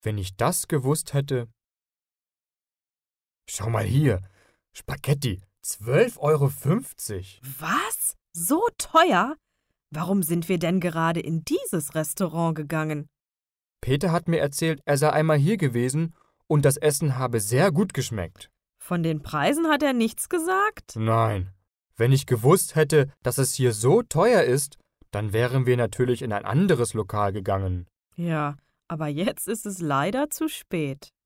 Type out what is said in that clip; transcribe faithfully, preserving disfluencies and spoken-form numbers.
Wenn ich das gewusst hätte. Schau mal hier, Spaghetti, zwölf Euro fünfzig. Was? So teuer? Warum sind wir denn gerade in dieses Restaurant gegangen? Peter hat mir erzählt, er sei einmal hier gewesen und das Essen habe sehr gut geschmeckt. Von den Preisen hat er nichts gesagt? Nein. Wenn ich gewusst hätte, dass es hier so teuer ist, dann wären wir natürlich in ein anderes Lokal gegangen. Ja, aber jetzt ist es leider zu spät.